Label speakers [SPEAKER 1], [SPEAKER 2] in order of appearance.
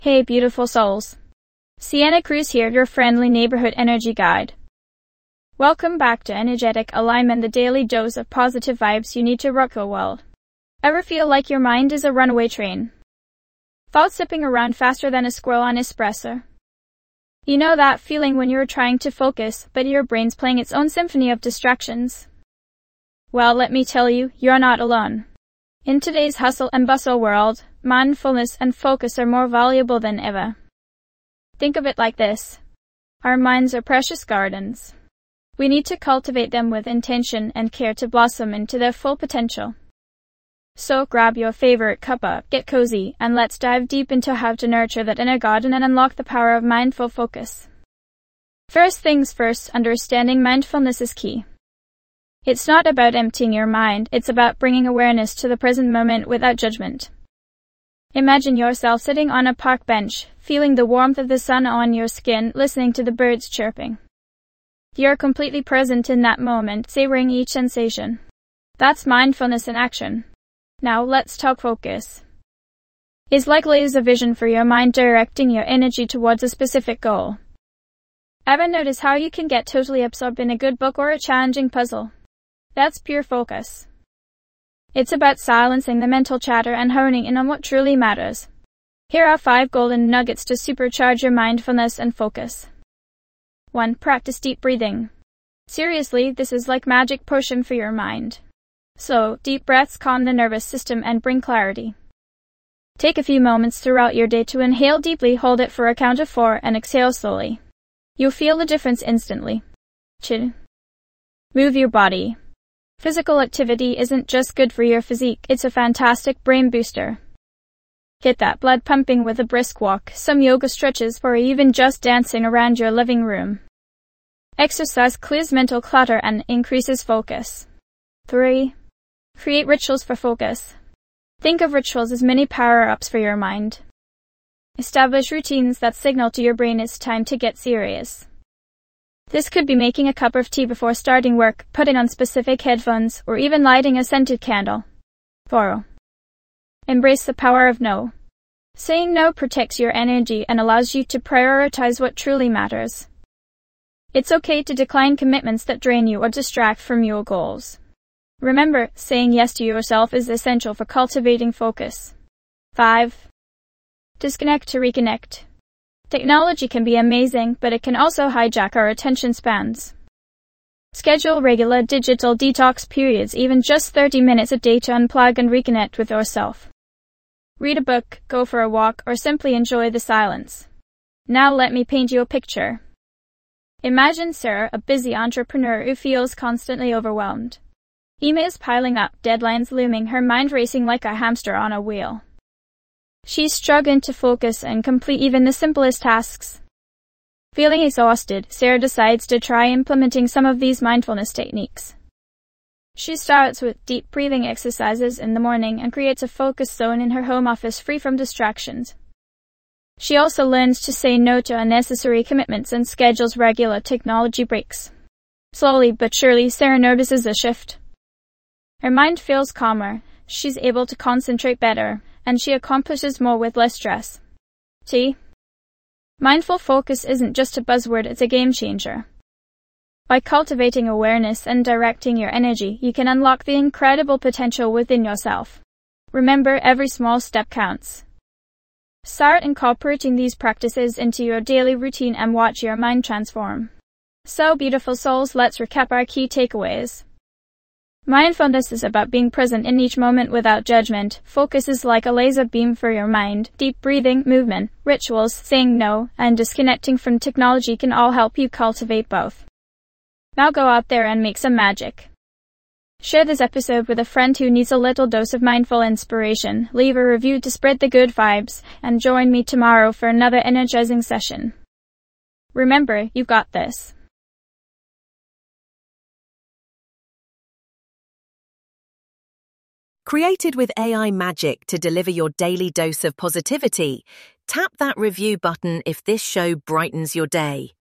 [SPEAKER 1] Hey beautiful souls. Sienna Cruz here, your friendly neighborhood energy guide. Welcome back to Energetic Alignment, the daily dose of positive vibes you need to rock your world. Ever feel like your mind is a runaway train? Thoughts zipping around faster than a squirrel on espresso? You know that feeling when you're trying to focus, but your brain's playing its own symphony of distractions? Well, let me tell you, you're not alone. In today's hustle and bustle world, mindfulness and focus are more valuable than ever. Think of it like this. Our minds are precious gardens. We need to cultivate them with intention and care to blossom into their full potential. So grab your favorite cuppa, get cozy, and let's dive deep into how to nurture that inner garden and unlock the power of mindful focus. First things first, understanding mindfulness is key. It's not about emptying your mind, it's about bringing awareness to the present moment without judgment. Imagine yourself sitting on a park bench, feeling the warmth of the sun on your skin, listening to the birds chirping. You're completely present in that moment, savoring each sensation. That's mindfulness in action. Now let's talk focus. It's like laser vision for your mind, directing your energy towards a specific goal. Ever notice how you can get totally absorbed in a good book or a challenging puzzle? That's pure focus. It's about silencing the mental chatter and honing in on what truly matters. Here are 5 golden nuggets to supercharge your mindfulness and focus. 1. Practice deep breathing. Seriously, this is like magic potion for your mind. So, deep breaths calm the nervous system and bring clarity. Take a few moments throughout your day to inhale deeply, hold it for a count of 4, and exhale slowly. You'll feel the difference instantly. 2. Move your body. Physical activity isn't just good for your physique, it's a fantastic brain booster. Get that blood pumping with a brisk walk, some yoga stretches, or even just dancing around your living room. Exercise clears mental clutter and increases focus. 3. Create rituals for focus. Think of rituals as mini power-ups for your mind. Establish routines that signal to your brain it's time to get serious. This could be making a cup of tea before starting work, putting on specific headphones, or even lighting a scented candle. 4. Embrace the power of no. Saying no protects your energy and allows you to prioritize what truly matters. It's okay to decline commitments that drain you or distract from your goals. Remember, saying yes to yourself is essential for cultivating focus. 5. Disconnect to reconnect. Technology can be amazing, but it can also hijack our attention spans. Schedule regular digital detox periods, even just 30 minutes a day, to unplug and reconnect with yourself. Read a book, go for a walk, or simply enjoy the silence. Now let me paint you a picture. Imagine Sarah, a busy entrepreneur who feels constantly overwhelmed. Emails piling up, deadlines looming, her mind racing like a hamster on a wheel. She's struggling to focus and complete even the simplest tasks. Feeling exhausted, Sarah decides to try implementing some of these mindfulness techniques. She starts with deep breathing exercises in the morning and creates a focus zone in her home office free from distractions. She also learns to say no to unnecessary commitments and schedules regular technology breaks. Slowly but surely, Sarah notices a shift. Her mind feels calmer, she's able to concentrate better, and she accomplishes more with less stress. T. Mindful focus isn't just a buzzword, it's a game changer. By cultivating awareness and directing your energy, you can unlock the incredible potential within yourself. Remember, every small step counts. Start incorporating these practices into your daily routine and watch your mind transform. So, beautiful souls, let's recap our key takeaways. Mindfulness is about being present in each moment without judgment. Focus is like a laser beam for your mind. Deep breathing, movement, rituals, saying no, and disconnecting from technology can all help you cultivate both. Now go out there and make some magic. Share this episode with a friend who needs a little dose of mindful inspiration. Leave a review to spread the good vibes, and join me tomorrow for another energizing session. Remember, you've got this.
[SPEAKER 2] Created with AI magic to deliver your daily dose of positivity, tap that review button if this show brightens your day.